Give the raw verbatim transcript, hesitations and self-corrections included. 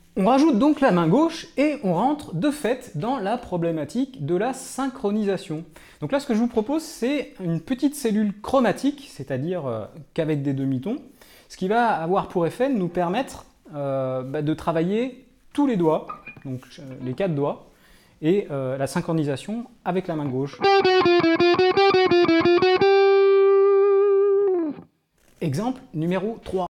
On rajoute donc la main gauche et on rentre de fait dans la problématique de la synchronisation. Donc là, ce que je vous propose, c'est une petite cellule chromatique, c'est-à-dire euh, qu'avec des demi-tons, ce qui va avoir pour effet de nous permettre euh, bah, de travailler tous les doigts, donc euh, les quatre doigts, et euh, la synchronisation avec la main gauche. Exemple numéro trois.